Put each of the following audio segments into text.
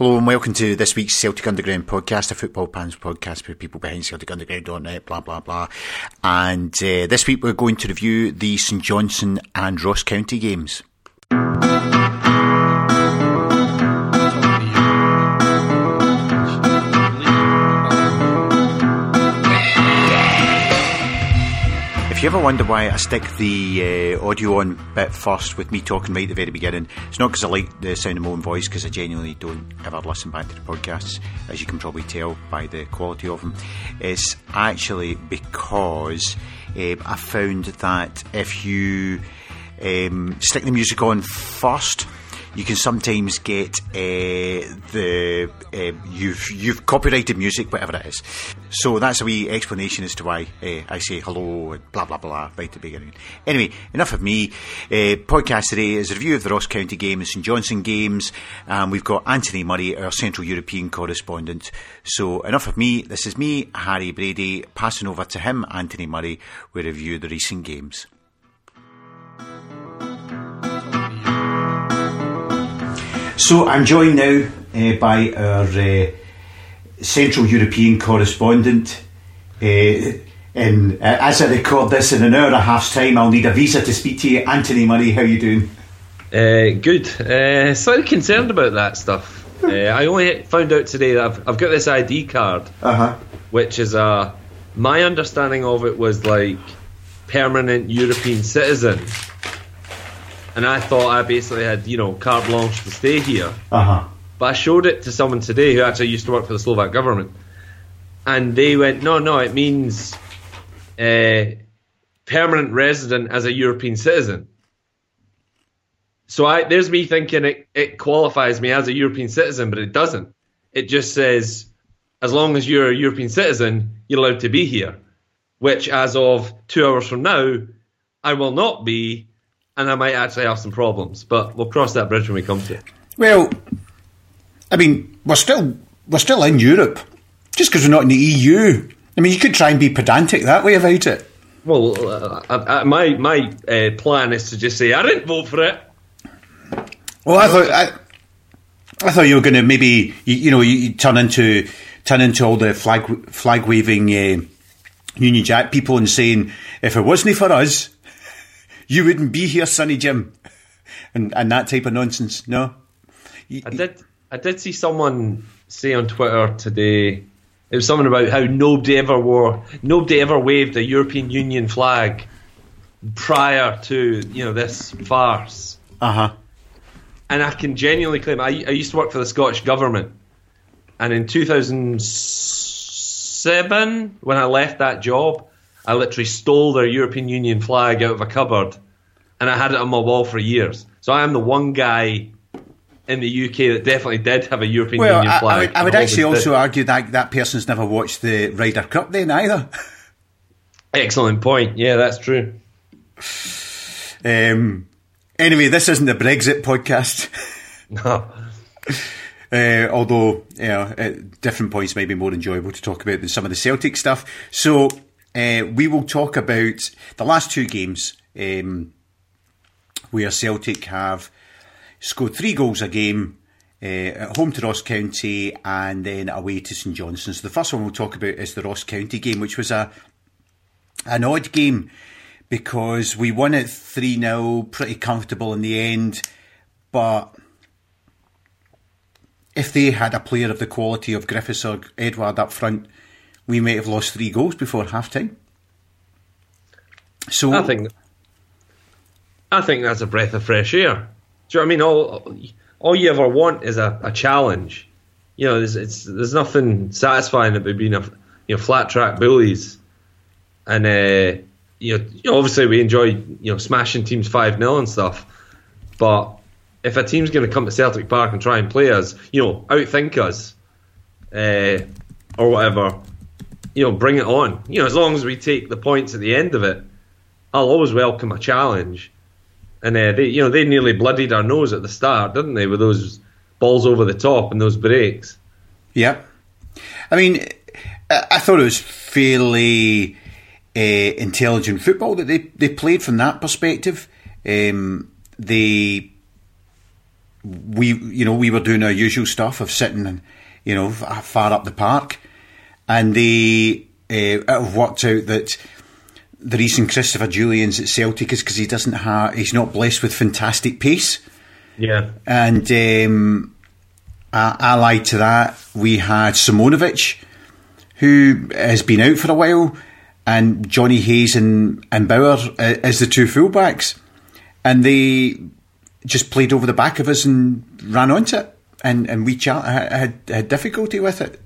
Hello and welcome to this week's Celtic Underground podcast, a football fans podcast for people behind CelticUnderground.net, blah, blah, blah. And this week we're going to review the St Johnstone and Ross County games. If you ever wonder why I stick the audio on bit first with me talking right at the very beginning, it's not because I like the sound of my own voice, because I genuinely don't ever listen back to the podcasts, as you can probably tell by the quality of them. It's actually because I found that if you stick the music on first, you can sometimes get you've copyrighted music, whatever it is. So that's a wee explanation as to why I say hello and blah blah blah right at the beginning. Anyway, enough of me. Podcast today is a review of the Ross County game and St Johnstone games, and we've got Anthony Murray, our Central European correspondent. So enough of me. This is me, Harry Brady, passing over to him, Anthony Murray, with a review of the recent games. So I'm joined now by our Central European correspondent. And as I record this in an hour and a half's time, I'll need a visa to speak to you. Anthony Murray, how are you doing? Good. Slightly concerned about that stuff. I only found out today that I've got this ID card, which is my understanding of it was like permanent European citizen. And I thought I basically had, carte blanche to stay here. But I showed it to someone today who actually used to work for the Slovak government. And they went, no, it means permanent resident as a European citizen. So there's me thinking it qualifies me as a European citizen, but it doesn't. It just says, as long as you're a European citizen, you're allowed to be here. Which, as of 2 hours from now, I will not be. And I might actually have some problems, but we'll cross that bridge when we come to it. Well, I mean, we're still in Europe, just because we're not in the EU. I mean, you could try and be pedantic that way about it. Well, my plan is to just say I didn't vote for it. Well, I thought you were going to maybe you turn into all the flag waving Union Jack people and saying, if it wasn't for us, you wouldn't be here, Sonny Jim, and that type of nonsense. No, I did see someone say on Twitter today. It was something about how nobody ever waved a European Union flag prior to this farce. And I can genuinely claim I used to work for the Scottish government, and in 2007 when I left that job, I literally stole their European Union flag out of a cupboard, and I had it on my wall for years. So I am the one guy in the UK that definitely did have a European Union flag. I would actually also argue that person's never watched the Ryder Cup then either. Excellent point. Yeah, that's true. Anyway, this isn't the Brexit podcast. No. Although, at different points might be more enjoyable to talk about than some of the Celtic stuff. So we will talk about the last two games where Celtic have scored 3 goals a game at home to Ross County and then away to St Johnstone. So the first one we'll talk about is the Ross County game, which was an odd game because we won it 3-0, pretty comfortable in the end. But if they had a player of the quality of Griffiths or Edouard up front, we might have lost 3 goals before half-time. So I think that's a breath of fresh air. Do you know what I mean? All you ever want is a challenge. There's nothing satisfying about being flat track bullies. And obviously we enjoy smashing teams 5-0 and stuff. But if a team's going to come to Celtic Park and try and play us, outthink us, or whatever, bring it on. As long as we take the points at the end of it, I'll always welcome a challenge. And they nearly bloodied our nose at the start, didn't they, with those balls over the top and those breaks? Yeah. I mean, I thought it was fairly intelligent football that they played from that perspective. They we were doing our usual stuff of sitting, far up the park, and they worked out that the reason Christopher Julian's at Celtic is because he's not blessed with fantastic pace. Yeah. And allied to that, we had Simonovic, who has been out for a while, and Johnny Hayes and Bauer as the two fullbacks, and they just played over the back of us and ran onto it, and we had difficulty with it.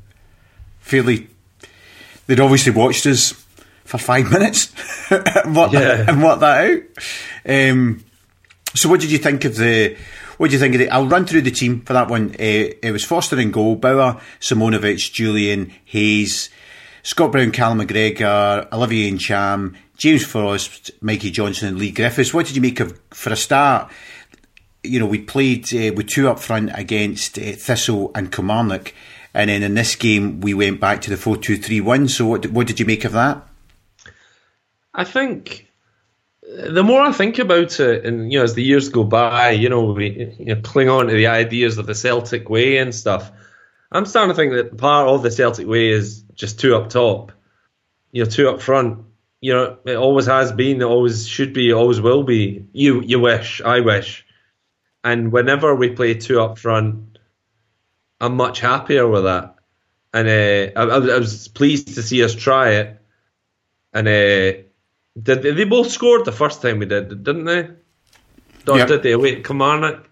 They'd obviously watched us for 5 minutes and worked that out. So what did you think of the? I'll run through the team for that one. It was Foster in goal, Bauer, Simonovic, Julian, Hayes, Scott Brown, Callum McGregor, Olivier Ncham, James Frost, Mikey Johnson and Lee Griffiths. What did you make of, for a start, we played with two up front against Thistle and Kilmarnock, and then in this game we went back to the 4-2-3-1. So what did you make of that? I think the more I think about it, and as the years go by, we cling on to the ideas of the Celtic way and stuff. I'm starting to think that part of the Celtic way is just two up top, two up front. It always has been, it always should be, it always will be. You wish, I wish. And whenever we play two up front, I'm much happier with that. And I was pleased to see us try it. And they both scored the first time we did, didn't they? Or did they away at Kilmarnock?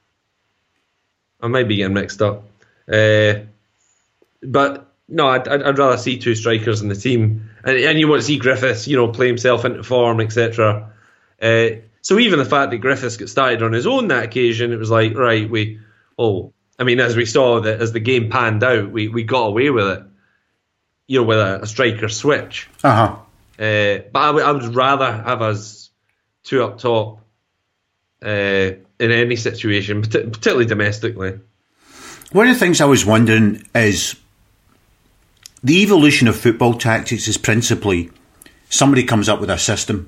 I might be getting mixed up. But no, I'd rather see two strikers in the team. And you want to see Griffiths, play himself into form, etc. So even the fact that Griffiths got started on his own that occasion, it was like, right, as we saw that as the game panned out, we got away with it, with a striker switch. Uh-huh. But I would rather have us two up top in any situation, particularly domestically. One of the things I was wondering is the evolution of football tactics is principally somebody comes up with a system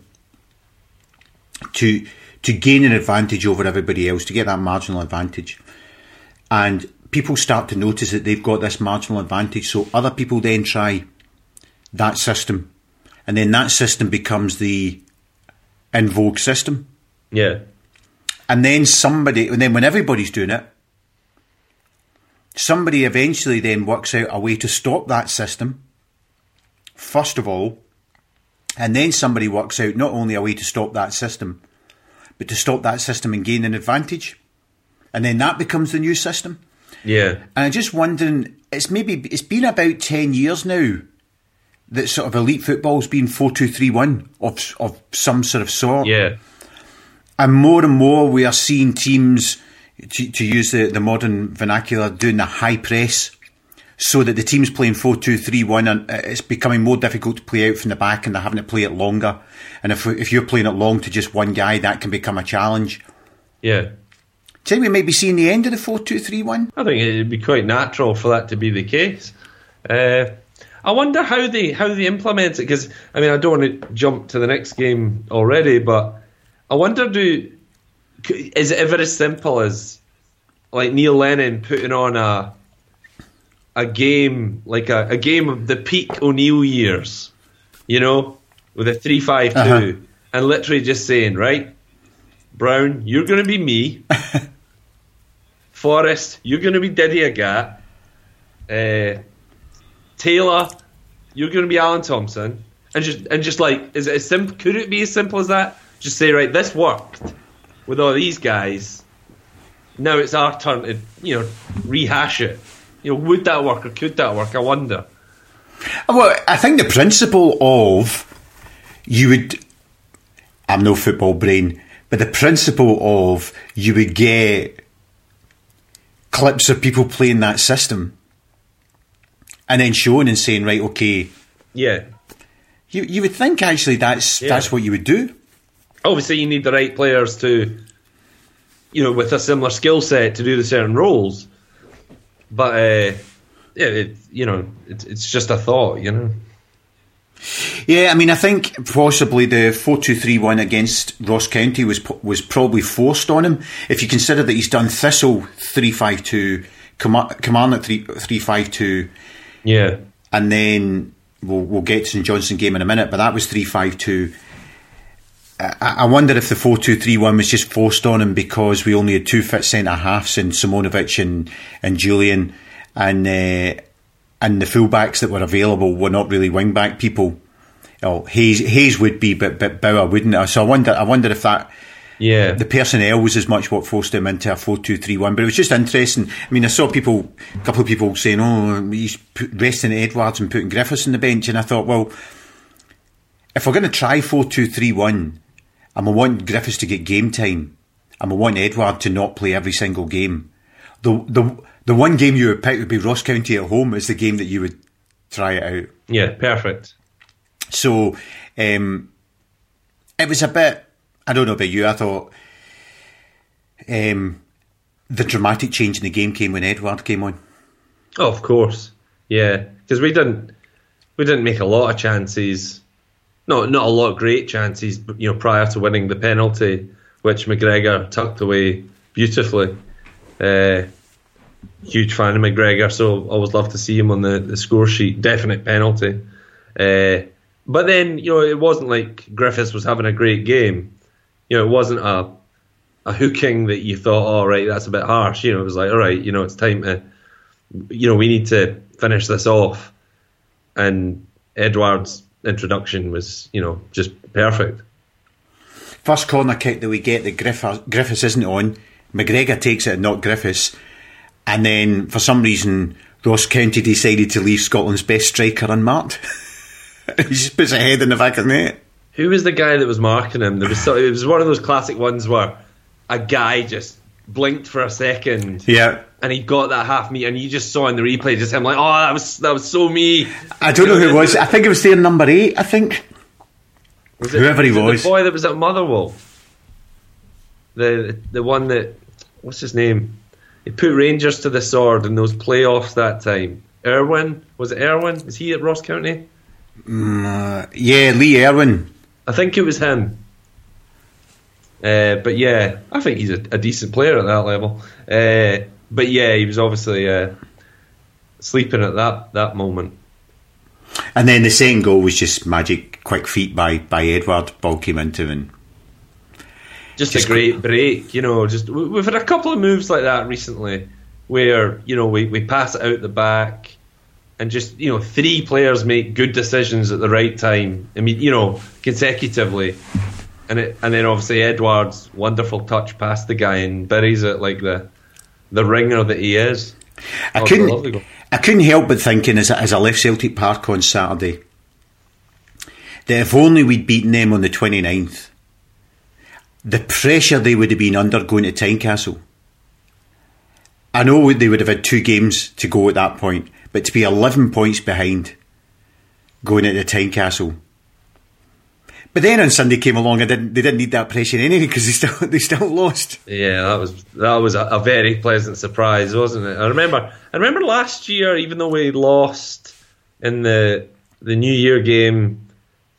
to gain an advantage over everybody else, to get that marginal advantage. And people start to notice that they've got this marginal advantage, so other people then try that system. And then that system becomes the in vogue system. Yeah. And then when everybody's doing it, somebody eventually then works out a way to stop that system, first of all, and then somebody works out not only a way to stop that system, but to stop that system and gain an advantage. And then that becomes the new system. Yeah. And I'm just wondering, it's been about 10 years now that sort of elite football's been 4-2-3-1 of some sort. Yeah. And more we are seeing teams, to use the modern vernacular, doing the high press, so that the team's playing 4-2-3-1 and it's becoming more difficult to play out from the back and they're having to play it longer. And if you're playing it long to just one guy, that can become a challenge. Yeah. Do you think we might be seeing the end of the 4-2-3-1? I think it'd be quite natural for that to be the case. I wonder how they implement it, because I don't want to jump to the next game already, but I wonder, is it ever as simple as like Neil Lennon putting on a game, like a game of the peak O'Neill years, with a 3-5-2, and literally just saying, right, Brown, you're going to be me. Forrest, you're going to be Didier Agat. Taylor, you're going to be Alan Thompson, and just like, is it as simple? Could it be as simple as that? Just say, right, this worked with all these guys. Now it's our turn to rehash it. Would that work or could that work? I wonder. Well, I think the principle of I'm no football brain, but the principle of you would get clips of people playing that system and then showing and saying, right, okay. Yeah. You would think actually that's what you would do. Obviously you need the right players to, with a similar skill set to do the certain roles. But, it's just a thought, Yeah, I mean, I think possibly the 4-2-3-1 against Ross County was probably forced on him. If you consider that he's done Thistle 3-5-2, Kilmarnock 3-5-2, yeah, and then we'll get to St Johnstone game in a minute, but that was 3-5-2. I wonder if the 4-2-3-1 was just forced on him because we only had two fit centre halves in Simonovic and Julian, and the fullbacks that were available were not really wing back people. Oh, Hayes would be, but Bauer wouldn't. So I wonder if that. Yeah, the personnel was as much what forced him into a 4-2-3-1, but it was just interesting. I mean, I saw a couple of people saying, "Oh, he's resting Edwards and putting Griffiths on the bench," and I thought, well, if we're going to try 4-2-3-1, and we want Griffiths to get game time, and we want Edward to not play every single game, the one game you would pick would be Ross County at home as the game that you would try it out. Yeah, perfect. So it was a bit. I don't know about you. I thought the dramatic change in the game came when Edward came on. Oh, of course, yeah, because we didn't make a lot of chances. Not a lot of great chances, prior to winning the penalty, which McGregor tucked away beautifully. Huge fan of McGregor, so always love to see him on the score sheet. Definite penalty. But then, it wasn't like Griffiths was having a great game. It wasn't a hooking that you thought, oh, right, that's a bit harsh. It was like, all right, it's time to, we need to finish this off. And Edward's introduction was, just perfect. First corner kick that we get that Griffiths isn't on, McGregor takes it and not Griffiths. And then, for some reason, Ross County decided to leave Scotland's best striker unmarked. He just puts a head in the back of the net. Who was the guy that was marking him? It was one of those classic ones where a guy just blinked for a second. Yeah. And he got that half metre, and you just saw in the replay just him like, oh, that was so me. I don't know who it was. I think it was there number 8, I think. Whoever he was. The boy that was at Motherwell. The one that, what's his name? He put Rangers to the sword in those playoffs that time. Irwin? Was it Irwin? Is he at Ross County? Yeah, Lee Irwin. I think it was him. But yeah, I think he's a decent player at that level. But yeah, he was obviously sleeping at that moment. And then the second goal was just magic, quick feet by Edward. Ball came into him. And just a great break, we've had a couple of moves like that recently where, we pass it out the back and just, 3 players make good decisions at the right time. I mean, consecutively. And then obviously Edward's wonderful touch past the guy and buries it like the ringer that he is. I couldn't help but thinking as I left Celtic Park on Saturday that if only we'd beaten them on the 29th, the pressure they would have been under going to Tynecastle. I know they would have had 2 games to go at that point, but to be 11 points behind going into Tynecastle. But then on Sunday came along and they didn't need that pressure anyway because they still lost. Yeah, that was a very pleasant surprise, wasn't it? I remember last year, even though we lost in the New Year game,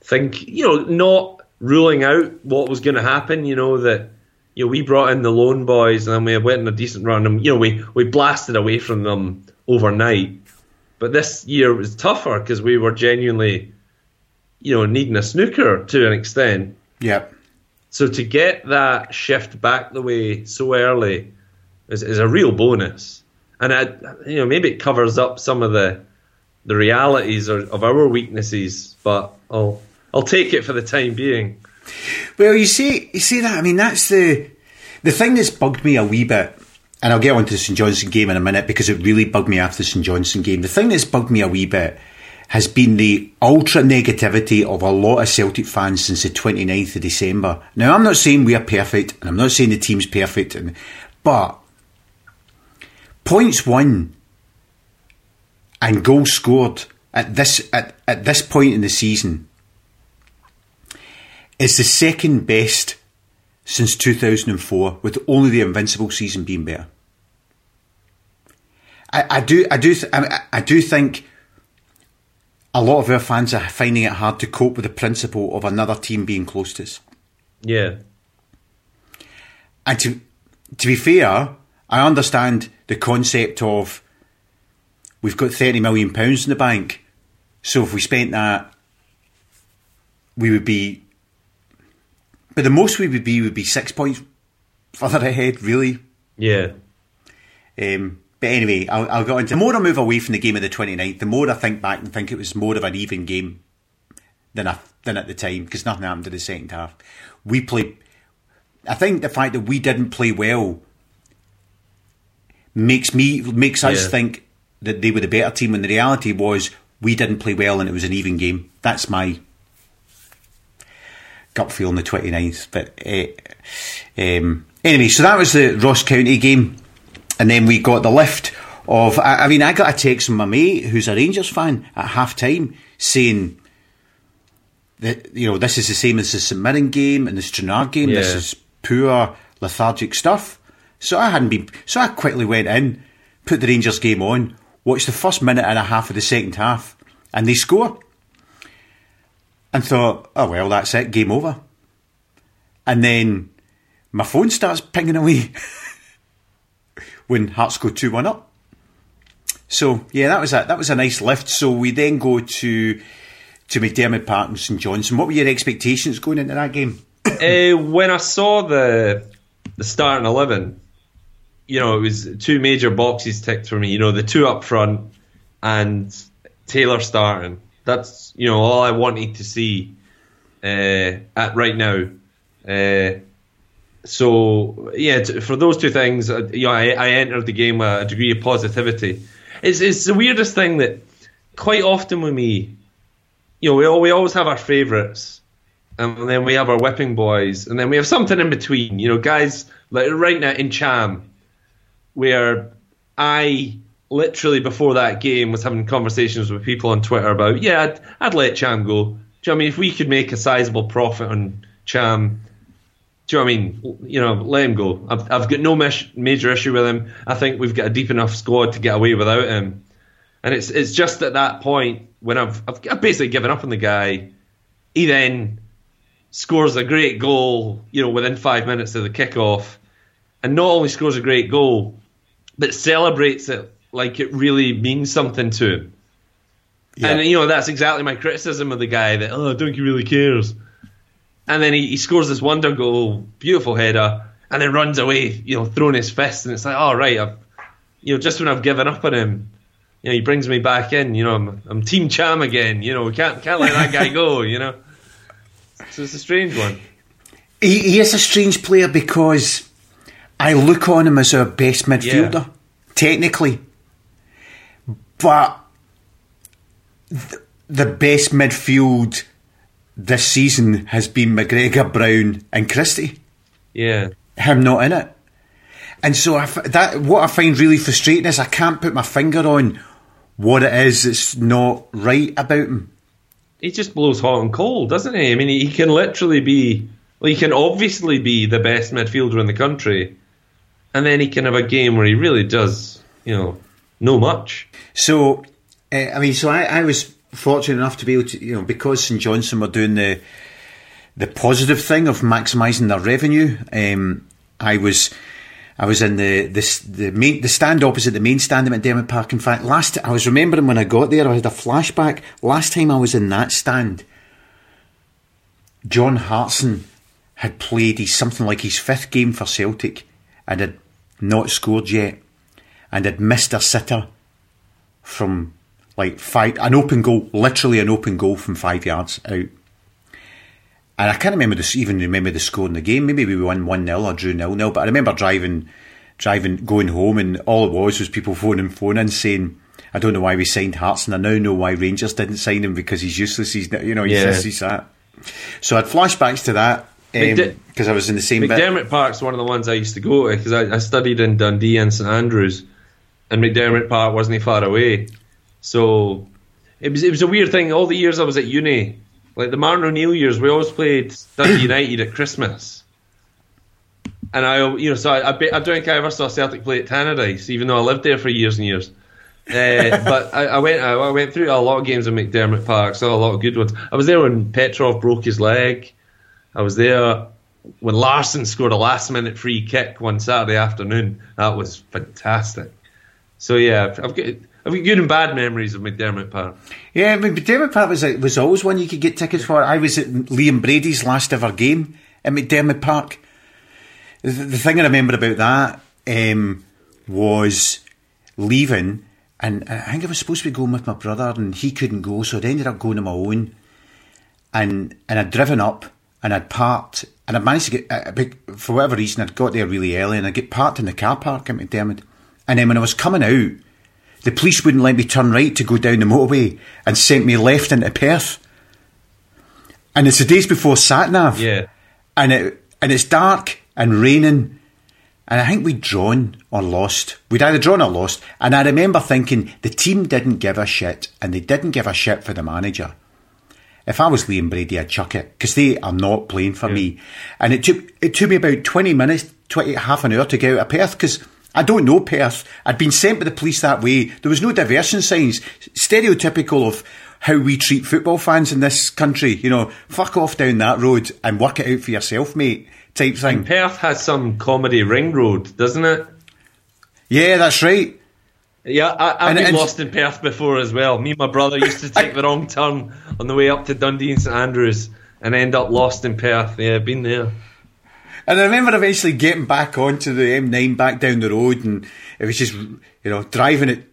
not ruling out what was going to happen. That we brought in the Lone Boys and then we went on a decent run and we blasted away from them overnight. But this year was tougher because we were genuinely, needing a snooker to an extent. Yep. So to get that shift back the way so early is a real bonus. And maybe it covers up some of the realities of our weaknesses, but I'll take it for the time being. Well, you see that. I mean, that's the thing that's bugged me a wee bit. And I'll get on to the St Johnstone game in a minute because it really bugged me after the St Johnstone game. The thing that's bugged me a wee bit has been the ultra negativity of a lot of Celtic fans since the 29th of December. Now, I'm not saying we are perfect, and I'm not saying the team's perfect, but points won and goals scored at this point in the season is the second best since 2004, with only the Invincible season being better. I do think a lot of our fans are finding it hard to cope with the principle of another team being close to us. Yeah. And to be fair, I understand the concept of we've got £30 million in the bank, so if we spent that, we would be... But the most we would be 6 points further ahead, really. Yeah. But anyway, I'll go into... The more I move away from the game of the 29th, the more I think back and think it was more of an even game than at the time, because nothing happened in the second half. We played... I think the fact that we didn't play well makes us think that they were the better team, when the reality was we didn't play well and it was an even game. That's my gut feel on the 29th. But anyway, so that was the Ross County game. And then we got the lift of... I got a text from my mate, who's a Rangers fan, at half-time, saying that, this is the same as the St Mirren game and the Stranraer game. Yeah. This is poor, lethargic stuff. So I quickly went in, put the Rangers game on, watched the first minute and a half of the second half, and they score. And thought, oh well, that's it, game over. And then my phone starts pinging away when Hearts go 2-1 up. So yeah, that was a nice lift. So we then go to McDermott Park and St Johnstone. What were your expectations going into that game? When I saw the starting 11, it was two major boxes ticked for me. The two up front and Taylor starting. That's all I wanted to see at right now. So yeah, for those two things, I entered the game with a degree of positivity. It's the weirdest thing that quite often with me, we always have our favourites, and then we have our whipping boys, and then we have something in between. Guys like right now in Cham, where I literally before that game was having conversations with people on Twitter about, I'd let Cham go. Do you know what I mean? If we could make a sizable profit on Cham, do you know what I mean? Let him go. I've got no major issue with him. I think we've got a deep enough squad to get away without him. And it's just at that point when I've basically given up on the guy. He then scores a great goal, within 5 minutes of the kickoff, and not only scores a great goal, but celebrates it like it really means something to him. Yeah. And that's exactly my criticism of the guy. That I don't think he really cares. And then he scores this wonder goal, beautiful header, and then runs away, throwing his fist, and it's like, all right, just when I've given up on him, he brings me back in. I'm Team Cham again. We can't let that guy go. So it's a strange one. He is a strange player because I look on him as our best midfielder, technically, but the best midfield this season has been McGregor, Brown and Christie. Yeah. Him not in it. And so what I find really frustrating is I can't put my finger on what it is that's not right about him. He just blows hot and cold, doesn't he? I mean, he can literally be... Well, he can obviously be the best midfielder in the country, and then he can have a game where he really does, know much. So, I was fortunate enough to be able to, because St Johnstone were doing the positive thing of maximising their revenue. I was in the stand opposite the main stand at McDermott Park. In fact, I was remembering when I got there, I had a flashback. Last time I was in that stand, John Hartson had played something like his fifth game for Celtic and had not scored yet, and had missed a sitter from an open goal, literally an open goal from 5 yards out. And I can't remember the score in the game. Maybe we won 1-0 or drew 0-0. But I remember driving, going home, and all it was people phoning saying, I don't know why we signed Hartson. I now know why Rangers didn't sign him, because he's useless. He's this, he's that. So I had flashbacks to that because I was in the same McDermott bit. Park's one of the ones I used to go to because I studied in Dundee and St Andrews, and McDermott Park wasn't far away. So it was a weird thing. All the years I was at uni, like the Martin O'Neill years, we always played Dundee United at Christmas. And I don't think I ever saw Celtic play at Tannadice, even though I lived there for years and years. But I went through a lot of games at McDermott Park, saw a lot of good ones. I was there when Petrov broke his leg. I was there when Larsson scored a last-minute free kick one Saturday afternoon. That was fantastic. So yeah, I've got good and bad memories of McDermott Park. Yeah, I mean, McDermott Park was always one you could get tickets for. I was at Liam Brady's last ever game at McDermott Park. The thing I remember about that was leaving, and I think I was supposed to be going with my brother, and he couldn't go, so I ended up going on my own. And I'd driven up, and I'd parked, and I'd managed to get, for whatever reason, I'd got there really early, and I'd get parked in the car park at McDermott. And then when I was coming out, the police wouldn't let me turn right to go down the motorway and sent me left into Perth. And it's the days before sat-nav. Yeah. And it's dark and raining. And I think we'd drawn or lost. We'd either drawn or lost. And I remember thinking the team didn't give a shit, and they didn't give a shit for the manager. If I was Liam Brady, I'd chuck it, because they are not playing for me. And it took me about 20 minutes, half an hour to get out of Perth, because I don't know Perth. I'd been sent by the police that way. There was no diversion signs. Stereotypical of how we treat football fans in this country. You know, fuck off down that road and work it out for yourself, mate, type thing. And Perth has some comedy ring road, doesn't it? Yeah, that's right. Yeah, I've been lost in Perth before as well. Me and my brother used to take the wrong turn on the way up to Dundee and St Andrews and end up lost in Perth. Yeah, been there. And I remember eventually getting back onto the M9 back down the road, and it was just, you know, driving at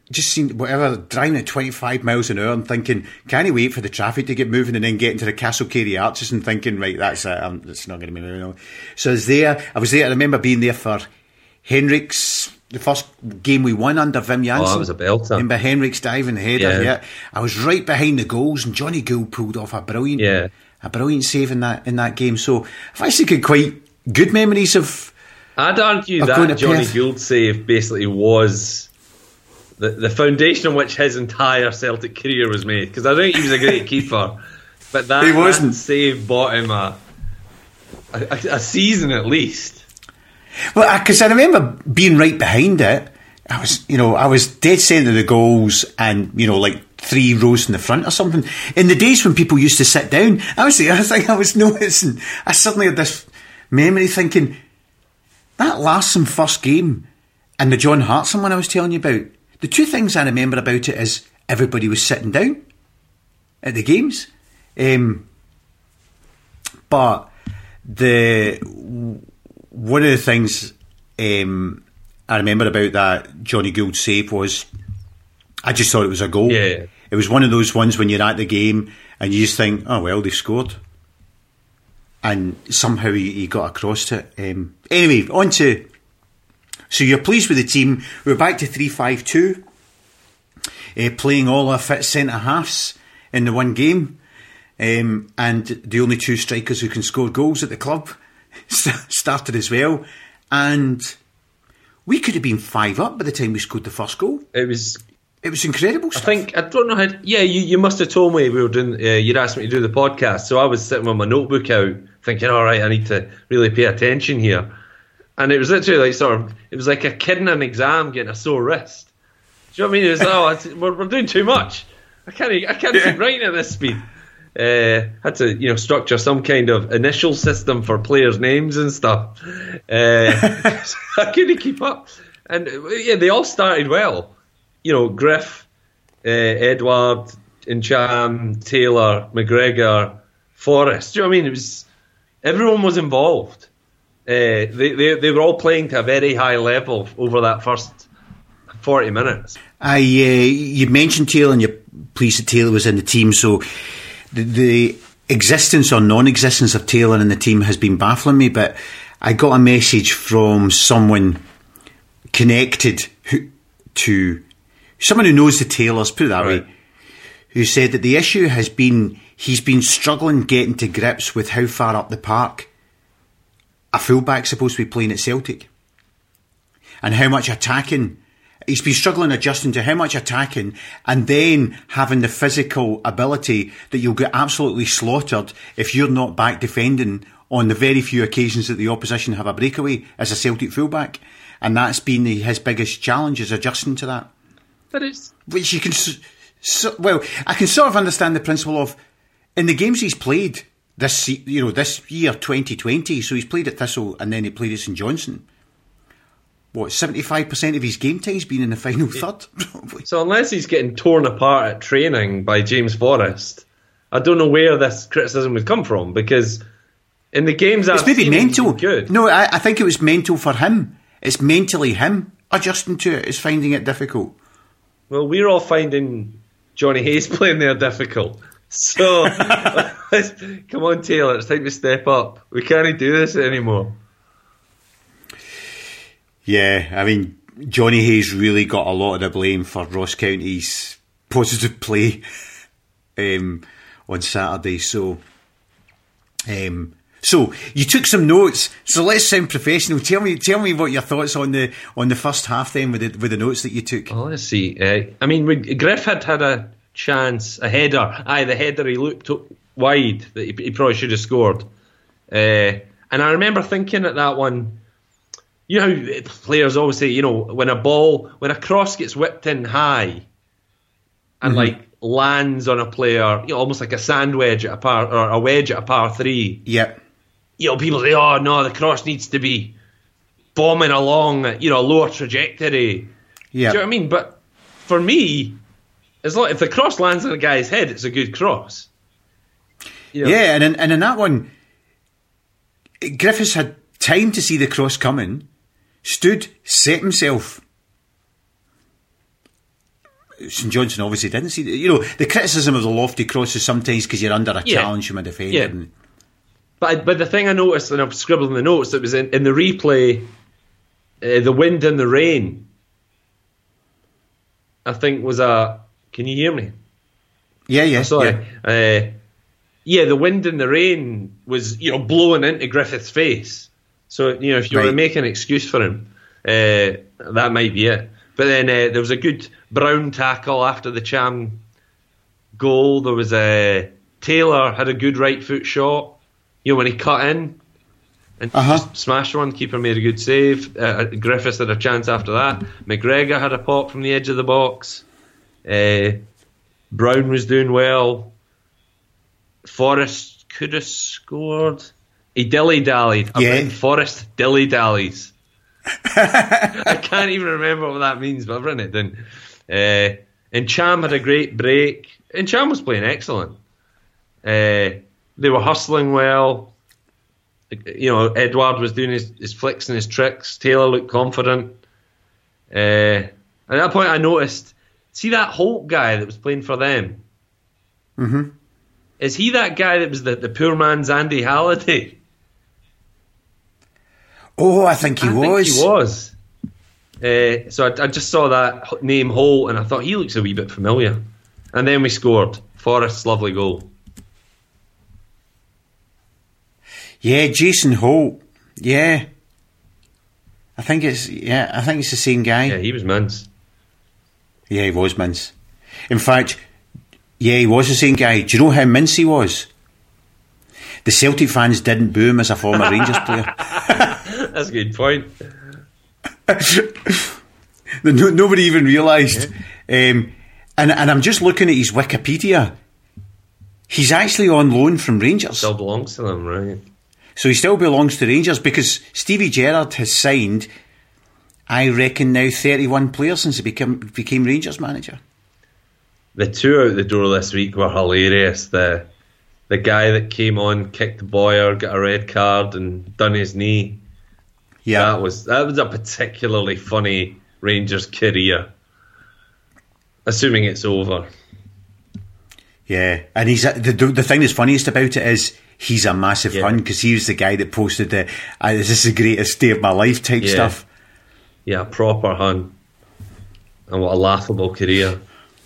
25 miles an hour and thinking, can I wait for the traffic to get moving, and then getting to the Castlecarey Arches and thinking, right, that's it, it's not going to be moving on. So I was there, I remember being there for Henrik's, the first game we won under Wim Jansen. Oh, that was a belter. Remember Henrik's diving header, yeah. I was right behind the goals, and Johnny Gould pulled off a brilliant save in that game. So I've actually got quite good memories of. I'd argue that Johnny Gould save basically was the foundation on which his entire Celtic career was made. Because I think he was a great keeper, but that save bought him a season at least. Well, because I remember being right behind it. I was dead centre of the goals, and like 3 rows in the front or something. In the days when people used to sit down, I was noticing. I suddenly had this memory thinking, that Larsson first game and the John Hartson one I was telling you about, the two things I remember about it is everybody was sitting down at the games. But one of the things I remember about that Johnny Gould save was I just thought it was a goal. Yeah. It was one of those ones when you're at the game and you just think, oh well, they've scored. And somehow he got across to it. Anyway, on to... So you're pleased with the team. We're back to 3-5-2. Playing all our fit centre-halves in the one game. And the only 2 strikers who can score goals at the club started as well. And we could have been 5 up by the time we scored the first goal. It was incredible stuff. I don't know how... Yeah, you must have told me we were doing... you'd asked me to do the podcast, so I was sitting with my notebook out thinking, all right, I need to really pay attention here. And it was literally like it was like a kid in an exam getting a sore wrist. Do you know what I mean? It was, we're doing too much. I can't keep writing at this speed. Had to, structure some kind of initial system for players' names and stuff. I couldn't keep up. And yeah, they all started well. Griff, Edward, Incham, Taylor, McGregor, Forrest. Do you know what I mean? Everyone was involved. They were all playing to a very high level over that first 40 minutes. You mentioned Taylor, and you're pleased that Taylor was in the team. So the existence or non-existence of Taylor in the team has been baffling me. But I got a message from someone connected to someone who knows the Taylors, put it that way, who said that the issue has been he's been struggling getting to grips with how far up the park a fullback's supposed to be playing at Celtic, and how much attacking. He's been struggling adjusting to how much attacking, and then having the physical ability that you'll get absolutely slaughtered if you're not back defending on the very few occasions that the opposition have a breakaway as a Celtic fullback. And that's been his biggest challenge, is adjusting to that. But it's... Which you can... well, I can sort of understand the principle of, in the games he's played this year, 2020, so he's played at Thistle and then he played at St Johnstone. 75% of his game time's been in the final third? So unless he's getting torn apart at training by James Forrest, I don't know where this criticism would come from, because in the games it's maybe mental. Good. No, I think it was mental for him. It's mentally him adjusting to it, is finding it difficult. Well, we're all finding Johnny Hayes playing there difficult. So, come on, Taylor, it's time to step up. We can't do this anymore. Yeah, I mean, Johnny Hayes really got a lot of the blame for Ross County's positive play on Saturday. So you took some notes. So let's sound professional. Tell me what your thoughts on the first half then with the notes that you took. Well, let's see. I mean, Griff had a chance, a header. The header he looped wide that he probably should have scored. And I remember thinking at that one, you know how players always say, when a cross gets whipped in high and lands on a player, almost like a sand wedge at a par, or a wedge at a par 3. Yeah. People say, oh no, the cross needs to be bombing along at, a lower trajectory. Yeah. Do you know what I mean? But for me, if the cross lands on a guy's head, it's a good cross. Yeah, and in that one, Griffiths had time to see the cross coming, stood, set himself. St Johnstone obviously didn't see the criticism of the lofty crosses sometimes because you're under a challenge from a defender. Yeah. But the thing I noticed, and I've scribbled in the notes, that was in the replay, the wind and the rain, I think was a... Can you hear me? Yeah. Sorry. Yeah. The wind and the rain was, blowing into Griffith's face. So, if you were to make an excuse for him, that might be it. But then there was a good Brown tackle after the Cham goal. There was Taylor had a good right foot shot, when he cut in and just smashed one. Keeper made a good save. Griffiths had a chance after that. McGregor had a pop from the edge of the box. Brown was doing well. Forrest could have scored. He dilly-dallied. Yeah. Forrest dilly-dallies. I can't even remember what that means, but I've written it down. And Cham had a great break. And Cham was playing excellent. They were hustling well. Edward was doing his flicks and his tricks. Taylor looked confident. At that point I noticed, see that Holt guy that was playing for them? Mm-hmm. Is he that guy that was the poor man's Andy Halliday? Oh, I think he was. Think he was. So I just saw that name Holt and I thought he looks a wee bit familiar. And then we scored. Forrest's lovely goal. Yeah, Jason Holt. Yeah. I think it's the same guy. Yeah, he was mince. Yeah, he was mince. In fact, yeah, he was the same guy. Do you know how mince he was? The Celtic fans didn't boo him as a former Rangers player. That's a good point. Nobody even realised. Yeah. And I'm just looking at his Wikipedia. He's actually on loan from Rangers. Still belongs to them, right? So he still belongs to Rangers because Stevie Gerrard has signed, I reckon now, 31 players since he became Rangers manager. The two out the door this week were hilarious. The guy that came on, kicked Boyer, got a red card and done his knee. Yeah, that was a particularly funny Rangers career. Assuming it's over. Yeah, and he's the thing that's funniest about it is he's a massive hun because he was the guy that posted the "This is the greatest day of my life" type stuff. Yeah, proper hun, and what a laughable career.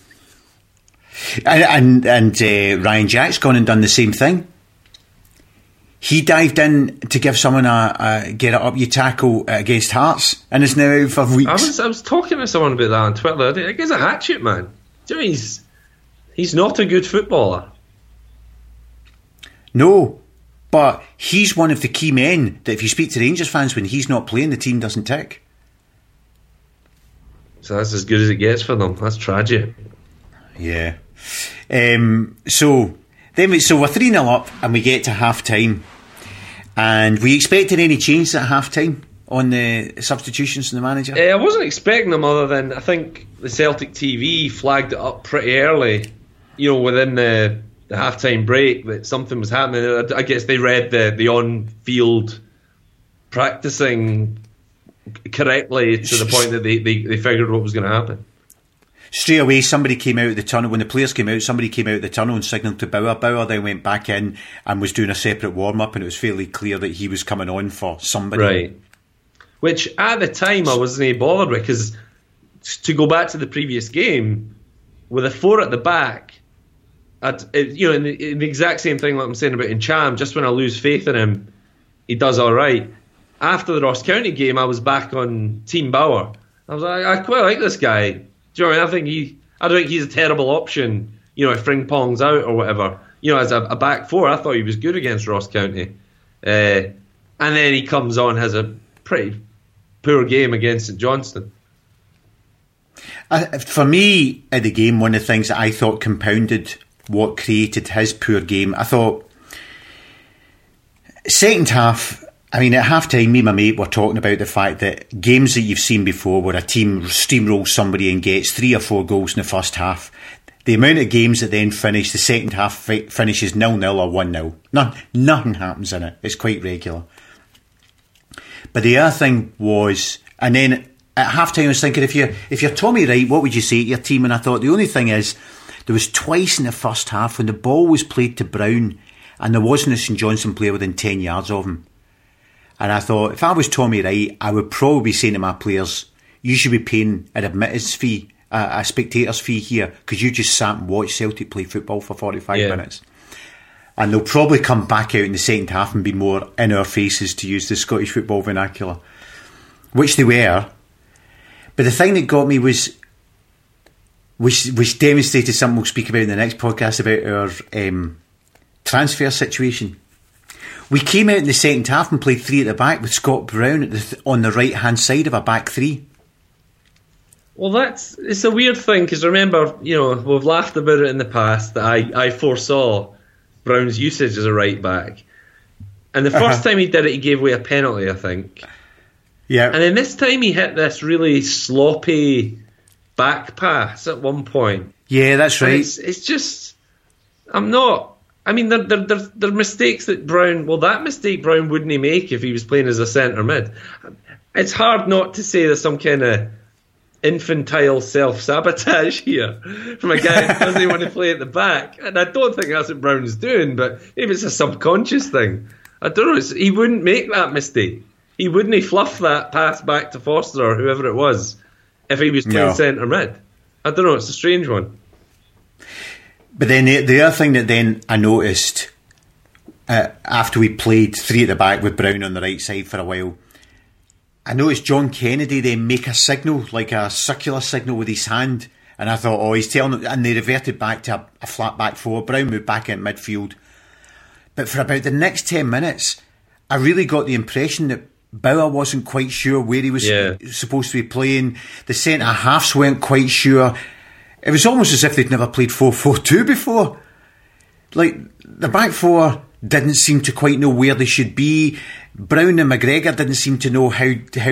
And Ryan Jack's gone and done the same thing. He dived in to give someone a get it up you tackle against Hearts and is now out for weeks. I was talking to someone about that on Twitter. That guy's a hatchet man. Do you know, he's not a good footballer. No, but he's one of the key men that if you speak to Rangers fans when he's not playing, the team doesn't tick. So that's as good as it gets for them. That's tragic. Yeah. So we're 3-0 up and we get to half time. And were you expecting any changes at half time on the substitutions from the manager? I wasn't expecting them, other than I think the Celtic TV flagged it up pretty early, within the half-time break, that something was happening. I guess they read the on-field practicing correctly to the point that they figured what was going to happen. Straight away, somebody came out of the tunnel. When the players came out, somebody came out of the tunnel and signalled to Bauer. Bauer then went back in and was doing a separate warm-up, and it was fairly clear that he was coming on for somebody. Right. Which, at the time, I wasn't bothered with, because to go back to the previous game, with a 4 at the back, in the exact same thing like I'm saying about Ncham, just when I lose faith in him, he does all right. After the Ross County game, I was back on Team Bauer. I was like, I quite like this guy. Do you know what I mean? I don't think he's a terrible option, if Frimpong's out or whatever. As a back 4, I thought he was good against Ross County. And then he comes on, has a pretty poor game against St Johnstone. For me, at the game, one of the things that I thought compounded what created his poor game, I thought, second half, at half time, me and my mate were talking about the fact that games that you've seen before where a team steamrolls somebody and gets 3 or 4 goals in the first half, the amount of games that then finish, the second half finishes 0-0 or 1-0. Nothing happens in it. It's quite regular. But the other thing was, and then at half time I was thinking, if you're Tommy Wright, what would you say to your team? And I thought the only thing is, there was twice in the first half when the ball was played to Brown and there wasn't a St Johnstone player within 10 yards of him. And I thought, if I was Tommy Wright, I would probably be saying to my players, you should be paying an admittance fee, a spectator's fee here, because you just sat and watched Celtic play football for 45 minutes. And they'll probably come back out in the second half and be more in our faces, to use the Scottish football vernacular, which they were. But the thing that got me was, which demonstrated something we'll speak about in the next podcast about our transfer situation. We came out in the second half and played 3 at the back with Scott Brown on the right hand side of a back 3. Well, it's a weird thing, because remember, we've laughed about it in the past that I foresaw Brown's usage as a right back, and the first time he did it, he gave away a penalty, I think. Yeah, and then this time he hit this really sloppy back pass at one point. Yeah, that's right. It's just, they're mistakes that Brown. Well, that mistake Brown wouldn't make if he was playing as a centre mid. It's hard not to say there's some kind of infantile self-sabotage here from a guy who doesn't want to play at the back, and I don't think that's what Brown's doing, but maybe it's a subconscious thing. I don't know. He wouldn't make that mistake. He wouldn't fluff that pass back to Foster or whoever it was if he was playing centre mid. I don't know. It's a strange one. But then the other thing that then I noticed after we played 3 at the back with Brown on the right side for a while, I noticed John Kennedy then make a signal, like a circular signal with his hand, and I thought, he's telling them, and they reverted back to a flat back 4. Brown moved back in midfield. But for about the next 10 minutes, I really got the impression that Bauer wasn't quite sure where he was supposed to be playing. The centre halves weren't quite sure. It was almost as if they'd never played 4-4-2 before. Like, the back 4 didn't seem to quite know where they should be. Brown and McGregor didn't seem to know how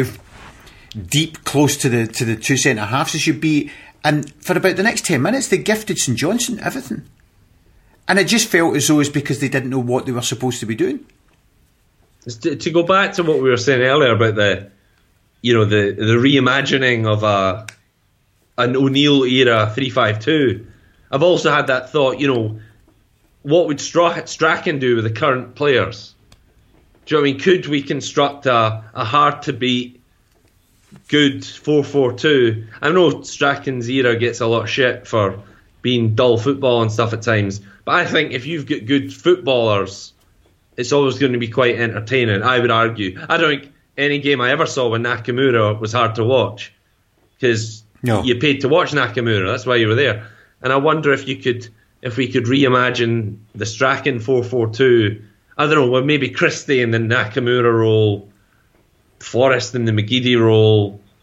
deep close to the 2 centre halves they should be. And for about the next 10 minutes, they gifted St Johnstone everything. And it just felt as though it's because they didn't know what they were supposed to be doing. To go back to what we were saying earlier about the reimagining of an O'Neill era 3-5-2, I've also had that thought, what would Strachan do with the current players? Do you know what I mean? Could we construct a hard to beat good 4-4-2? I know Strachan's era gets a lot of shit for being dull football and stuff at times, but I think if you've got good footballers, it's always going to be quite entertaining, I would argue. I don't think any game I ever saw with Nakamura was hard to watch, because you paid to watch Nakamura. That's why you were there. And I wonder if we could reimagine the Strachan 4-4-2. I don't know, well, maybe Christie in the Nakamura role, Forrest in the McGeady role,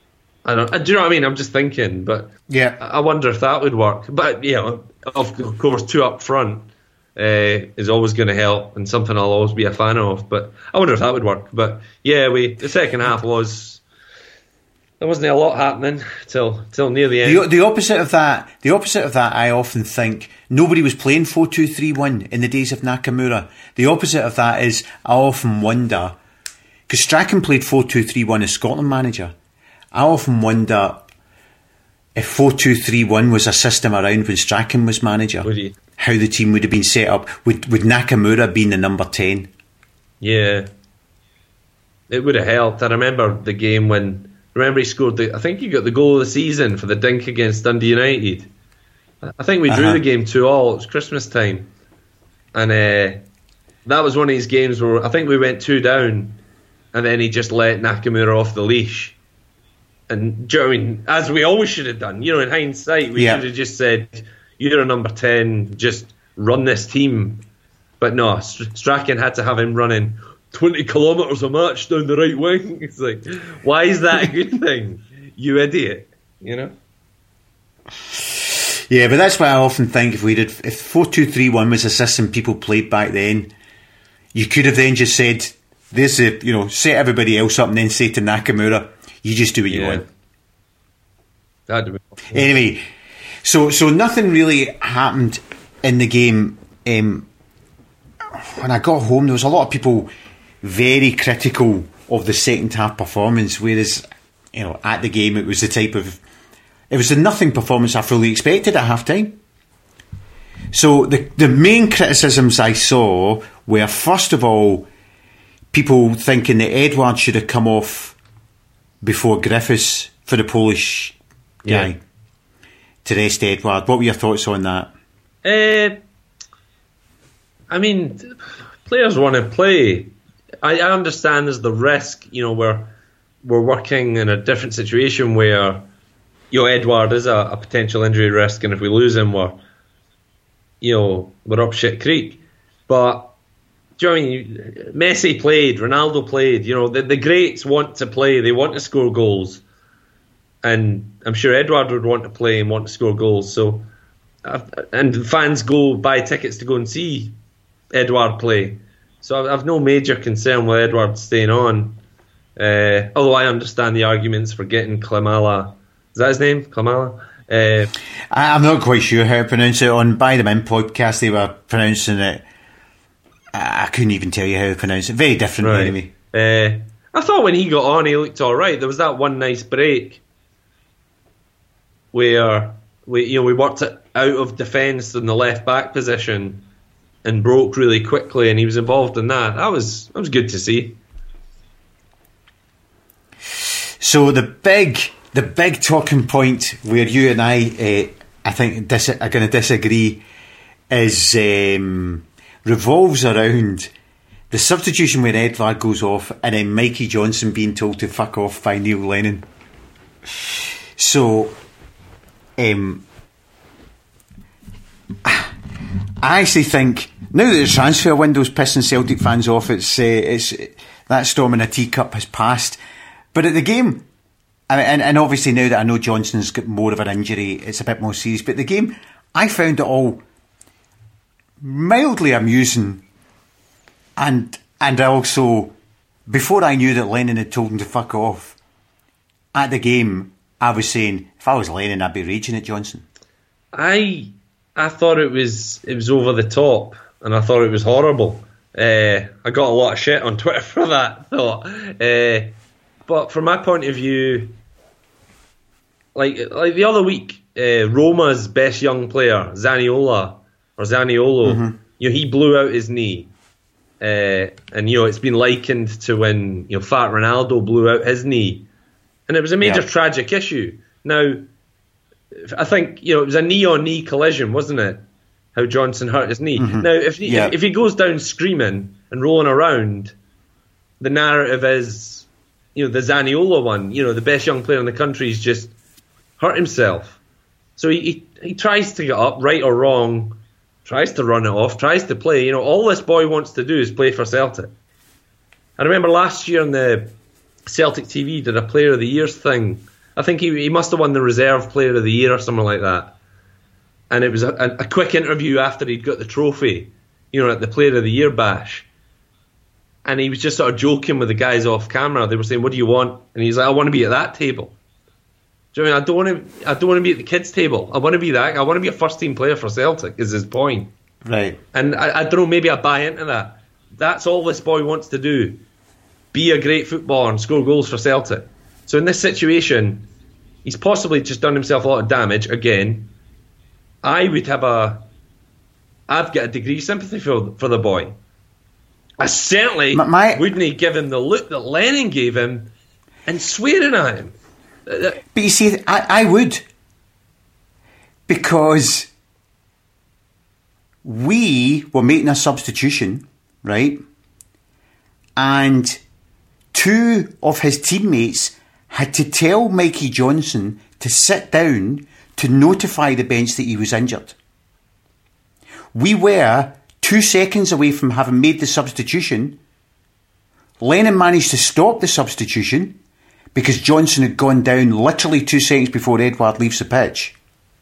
I don't. Do you know what I mean? I'm just thinking, but yeah, I wonder if that would work. But of course, 2 up front is always going to help, and something I'll always be a fan of. But I wonder if that would work. But yeah, the second half there wasn't a lot happening till near the end. The opposite of that, I often think nobody was playing 4-2-3-1 in the days of Nakamura. The opposite of that is I often wonder, because Strachan played 4-2-3-1 as Scotland manager. I often wonder if 4-2-3-1 was a system around when Strachan was manager, how the team would have been set up. Would Nakamura been the number 10? Yeah, it would have helped. I remember the game when he scored I think he got the goal of the season for the dink against Dundee United. I think we drew the game 2-2. It was Christmas time, and that was one of these games where I think we went 2 down, and then he just let Nakamura off the leash. And do you know what I mean? As we always should have done. In hindsight, we should have just said, you're a number 10, just run this team. But no, Strachan had to have him running 20 kilometres a match down the right wing. It's like, why is that a good thing? You idiot. Yeah, but that's why I often think if 4-2-3-1 was a system people played back then, you could have then just said, this set everybody else up and then say to Nakamura, you just do what you want. Anyway, so nothing really happened in the game. When I got home, there was a lot of people very critical of the second half performance, whereas at the game it was the nothing performance I fully expected at half time. So the main criticisms I saw were, first of all, people thinking that Edouard should have come off before Griffiths for the Polish guy to rest Edouard. What were your thoughts on that? I mean, players want to play. I understand there's the risk. We're working in a different situation where Edouard is a potential injury risk, and if we lose him, we're up shit creek. But do you know what I mean? Messi played, Ronaldo played. The greats want to play. They want to score goals, and I'm sure Edouard would want to play and want to score goals. So, and fans buy tickets to go and see Edouard play. So I've no major concern with Edouard staying on. Although I understand the arguments for getting Klimala. Is that his name? Klimala? I'm not quite sure how to pronounce it. On Buy Them In podcast, they were pronouncing it. I couldn't even tell you how to pronounce it. Very different, right. Anyway. I thought when he got on, he looked all right. There was that one nice break where we worked it out of defence in the left back position and broke really quickly, and he was involved in that. That was good to see. So the big talking point where you and I think are going to disagree is revolves around the substitution where Edouard goes off and then Mikey Johnson being told to fuck off by Neil Lennon. So I actually think now that the transfer window's pissing Celtic fans off, it's that storm in a teacup has passed. But at the game, and obviously now that I know Johnson's got more of an injury, it's a bit more serious. But the game, I found it all mildly amusing, and also, before I knew that Lennon had told him to fuck off, at the game I was saying, if I was Lennon, I'd be raging at Johnson. I thought it was over the top, and I thought it was horrible. I got a lot of shit on Twitter for that thought, but from my point of view, like the other week, Roma's best young player, Zaniolo, mm-hmm. He blew out his knee, and it's been likened to when Fat Ronaldo blew out his knee, and it was a major tragic issue. Now, I think it was a knee-on-knee collision, wasn't it? How Johnson hurt his knee. Mm-hmm. Now, if he goes down screaming and rolling around, the narrative is, the Zaniolo one, the best young player in the country's just hurt himself. So he tries to get up, right or wrong, tries to run it off, tries to play. All this boy wants to do is play for Celtic. I remember last year on the Celtic TV did a Player of the Year thing, I think he must have won the Reserve Player of the Year or something like that. And it was a quick interview after he'd got the trophy, at the Player of the Year bash. And he was just sort of joking with the guys off camera. They were saying, "What do you want?" And he's like, "I want to be at that table." Do you know what I mean? I don't want to be at the kids' table. I want to be that. I want to be a first-team player for Celtic, is his point. Right. And I don't know, maybe I buy into that. That's all this boy wants to do. Be a great footballer and score goals for Celtic. So in this situation, he's possibly just done himself a lot of damage again. I've got a degree of sympathy for the boy. I certainly wouldn't give him the look that Lennon gave him and swearing at him. But you see, I would. Because we were making a substitution, right? And two of his teammates had to tell Mikey Johnson to sit down to notify the bench that he was injured. We were 2 seconds away from having made the substitution. Lennon managed to stop the substitution because Johnson had gone down literally 2 seconds before Edouard leaves the pitch.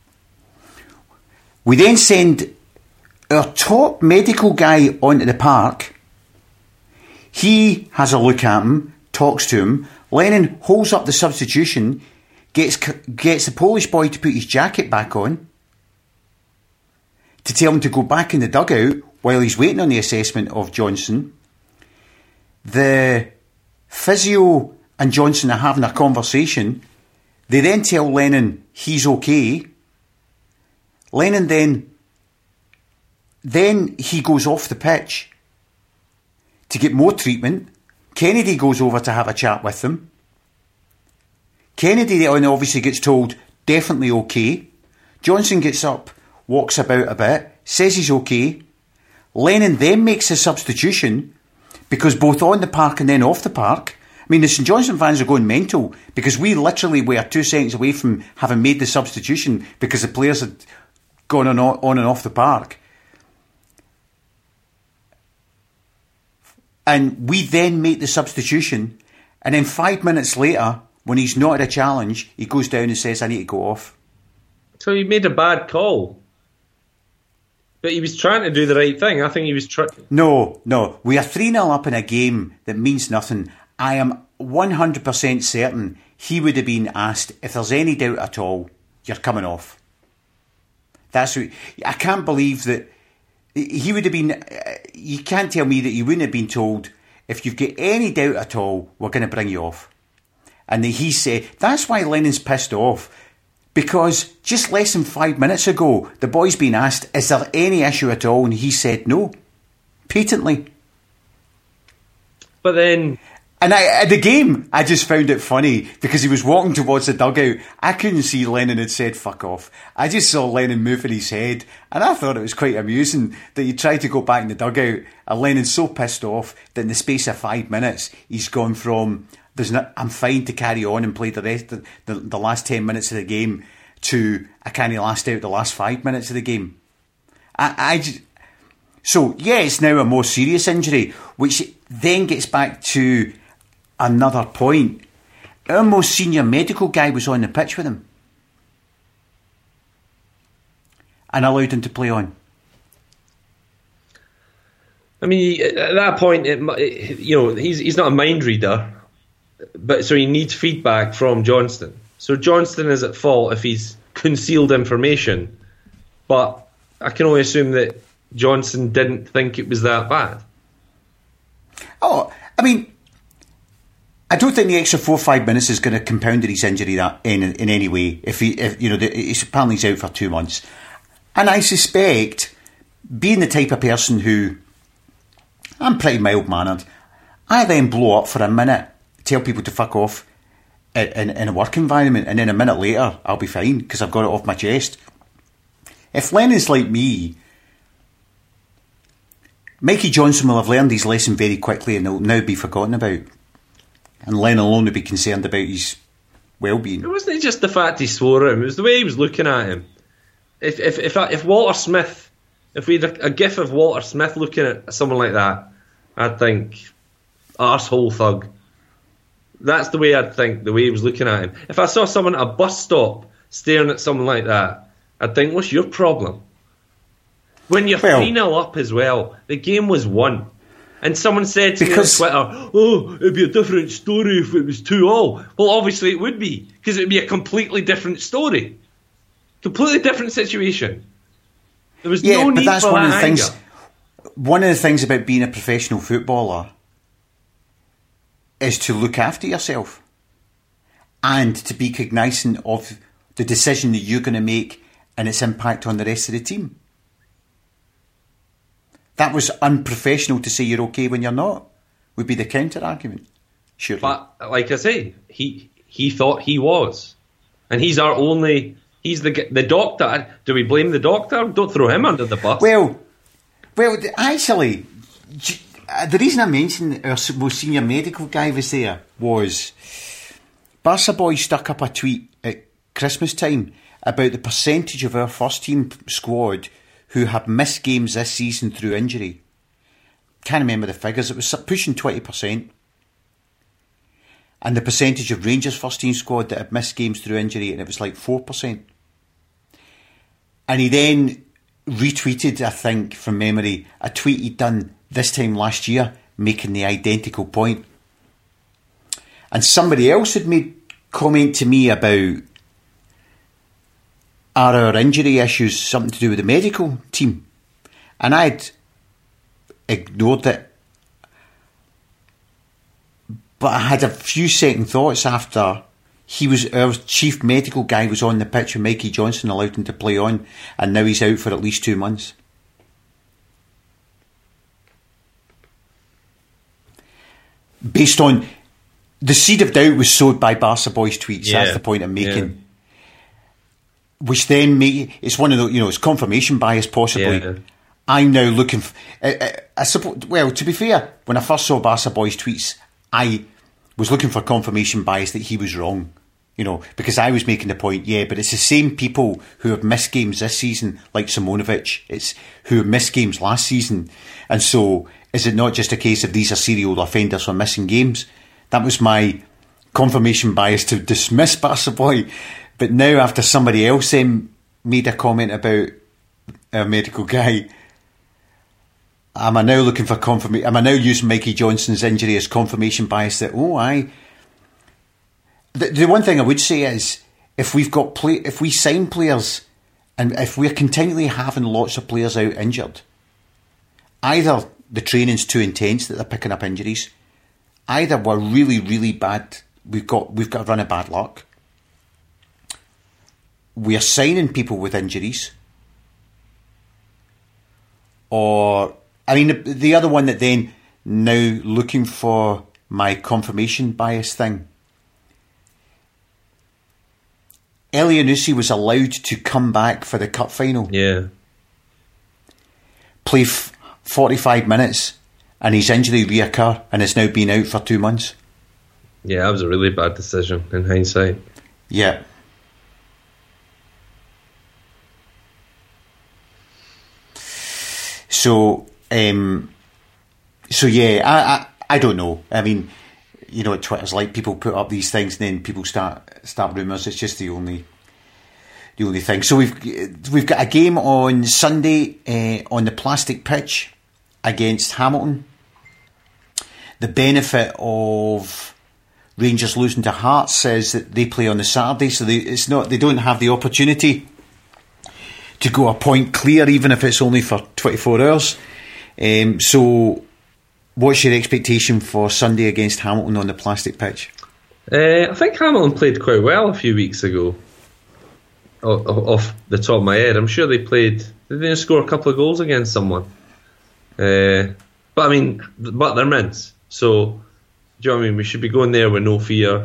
We then send our top medical guy onto the park. He has a look at him, talks to him. Lennon holds up the substitution, gets the Polish boy to put his jacket back on, to tell him to go back in the dugout while he's waiting on the assessment of Johnson. The physio and Johnson are having a conversation. They then tell Lennon he's okay. Lennon then he goes off the pitch to get more treatment. Kennedy goes over to have a chat with them. Kennedy then obviously gets told definitely okay. Johnson gets up, walks about a bit, says he's okay. Lennon then makes a substitution because both on the park and then off the park. I mean, the St Johnstone fans are going mental because we literally were 2 seconds away from having made the substitution because the players had gone on and off the park. And we then make the substitution, and then 5 minutes later, when he's not at a challenge, he goes down and says, "I need to go off." So he made a bad call. But he was trying to do the right thing. I think he was trying... No. We are 3-0 up in a game that means nothing. I am 100% certain he would have been asked, if there's any doubt at all, you're coming off. That's what, I can't believe that he would have been... You can't tell me that he wouldn't have been told, if you've got any doubt at all, we're going to bring you off. And he said... That's why Lennon's pissed off. Because just less than 5 minutes ago, the boy's been asked, is there any issue at all? And he said no. Patently. But then... And at the game, I just found it funny because he was walking towards the dugout. I couldn't see Lennon had said fuck off. I just saw Lennon moving his head, and I thought it was quite amusing that he tried to go back in the dugout, and Lennon's so pissed off that in the space of 5 minutes, he's gone from I'm fine to carry on and play the rest of the last 10 minutes of the game to I can't last out the last 5 minutes of the game. So yeah, it's now a more serious injury, which then gets back to another point. Our most senior medical guy was on the pitch with him and allowed him to play on. I mean, at that point, he's not a mind reader, but so he needs feedback from Johnston. So Johnston is at fault if he's concealed information, but I can only assume that Johnston didn't think it was that bad. Oh, I mean, I don't think the extra 4 or 5 minutes is going to compound his injury in any way. He's apparently out for 2 months, and I suspect, being the type of person who I'm pretty mild mannered, I then blow up for a minute, tell people to fuck off in a work environment, and then a minute later I'll be fine because I've got it off my chest. If Lennon's like me, Mikey Johnson will have learned his lesson very quickly and it'll now be forgotten about. And Lennon will only be concerned about his well-being. It wasn't just the fact he swore at him, it was the way he was looking at him. If Walter Smith, if we had a gif of Walter Smith looking at someone like that, I'd think, arsehole thug. That's the way I'd think, the way he was looking at him. If I saw someone at a bus stop staring at someone like that, I'd think, what's your problem? When you're 3-0 up as well, the game was won. And someone said to me on Twitter, oh, it'd be a different story if it was 2-2. Well, obviously it would be, because it would be a completely different story. Completely different situation. There was no need for that anger. One of the things about being a professional footballer is to look after yourself and to be cognizant of the decision that you're going to make and its impact on the rest of the team. That was unprofessional to say you're okay when you're not, would be the counter-argument, surely. But, like I say, he thought he was. And he's our only... He's the doctor. Do we blame the doctor? Don't throw him under the bus. Well, actually, the reason I mentioned our most senior medical guy was there was Barca Boys stuck up a tweet at Christmas time about the percentage of our first team squad who have missed games this season through injury. Can't remember the figures. It was pushing 20%. And the percentage of Rangers first team squad that had missed games through injury, and it was like 4%. And he then retweeted, I think, from memory, a tweet he'd done this time last year, making the identical point. And somebody else had made comment to me about, are our injury issues something to do with the medical team? And I'd ignored it. But I had a few second thoughts after our chief medical guy was on the pitch with Mikey Johnson, allowed him to play on, and now he's out for at least 2 months. Based on the seed of doubt was sowed by Barca Boys tweets. Yeah, that's the point I'm making. Yeah. Which then it's one of the, it's confirmation bias possibly. Yeah. I'm now looking I suppose, well, to be fair, when I first saw Barca Boys tweets, I was looking for confirmation bias that he was wrong, because I was making the point, but it's the same people who have missed games this season, like Simonovic, it's who have missed games last season. And so, is it not just a case of these are serial offenders for missing games? That was my confirmation bias to dismiss Barca Boy. But now, after somebody else made a comment about our medical guy, am I now looking for confirmation? Am I now using Mikey Johnson's injury as confirmation bias that, The one thing I would say is, if we sign players, and if we're continually having lots of players out injured, either the training's too intense that they're picking up injuries, either we're really, really bad. We've got a run of bad luck. We are signing people with injuries, or the other one that then now looking for my confirmation bias thing. Elyounoussi was allowed to come back for the cup final. Yeah. Play 45 minutes, and his injury reoccur, and has now been out for 2 months. Yeah, that was a really bad decision in hindsight. Yeah. So yeah, I don't know. I mean, what Twitter's like. People put up these things, and then people start rumours. It's just the only thing. So we've got a game on Sunday on the plastic pitch against Hamilton. The benefit of Rangers losing to Hearts is that they play on the Saturday, so they don't have the opportunity to go a point clear, even if it's only for 24 hours. So, what's your expectation for Sunday against Hamilton on the plastic pitch? I think Hamilton played quite well a few weeks ago. Off the top of my head, I'm sure they played. Did they score a couple of goals against someone? But they're mints. So, do you know what I mean? We should be going there with no fear.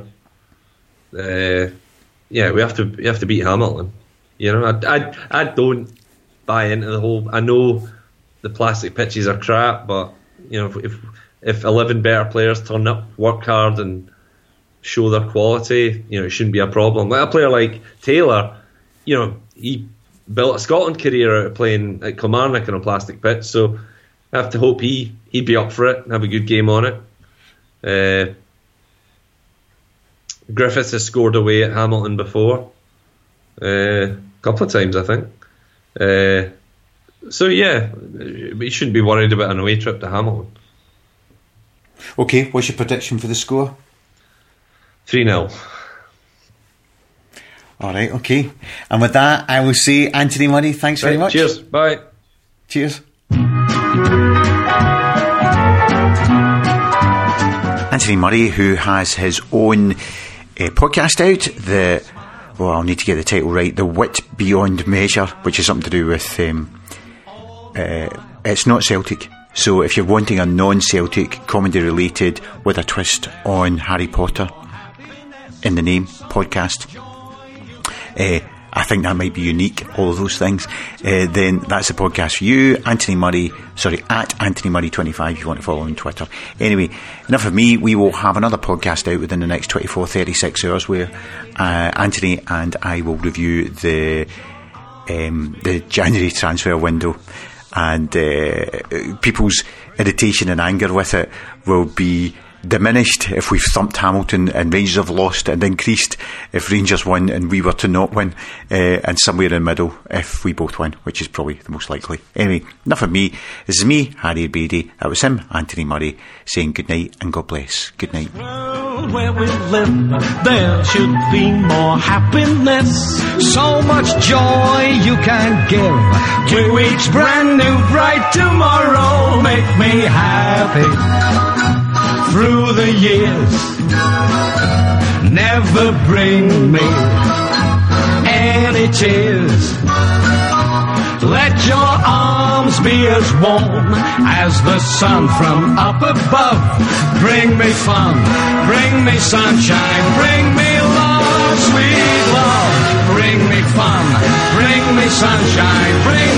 We have to beat Hamilton. I don't buy into the whole. I know the plastic pitches are crap, but if 11 better players turn up, work hard, and show their quality, it shouldn't be a problem. Like a player like Taylor, he built a Scotland career out of playing at Kilmarnock on a plastic pitch, so I have to hope he'd be up for it and have a good game on it. Griffiths has scored away at Hamilton before. A couple of times, I think. So, yeah, we shouldn't be worried about an away trip to Hamilton. Okay, what's your prediction for the score? 3-0. All right, okay. And with that, I will say, Anthony Murray, thanks very much. Cheers, bye. Cheers. Anthony Murray, who has his own podcast out, I'll need to get the title right, The Wit Beyond Measure, which is something to do with, it's not Celtic. So if you're wanting a non-Celtic, comedy-related, with a twist on Harry Potter in the name, podcast, I think that might be unique, all of those things, then that's the podcast for you. Anthony Murray, at Anthony Murray 25 if you want to follow him on Twitter. Anyway, enough of me. We will have another podcast out within the next 36 hours where Anthony and I will review the January transfer window, and people's irritation and anger with it will be diminished if we've thumped Hamilton and Rangers have lost, and increased if Rangers won and we were to not win, and somewhere in the middle if we both win, which is probably the most likely. Anyway, enough of me. This is me, Harry Beatty. That was him, Anthony Murray, saying good night and God bless. Good night. Where we live, there should be more happiness. So much joy you can give to each brand new bright tomorrow. Make me happy through the years. Never bring me any tears. Let your arms be as warm as the sun from up above. Bring me fun, bring me sunshine, bring me love, sweet love. Bring me fun, bring me sunshine, bring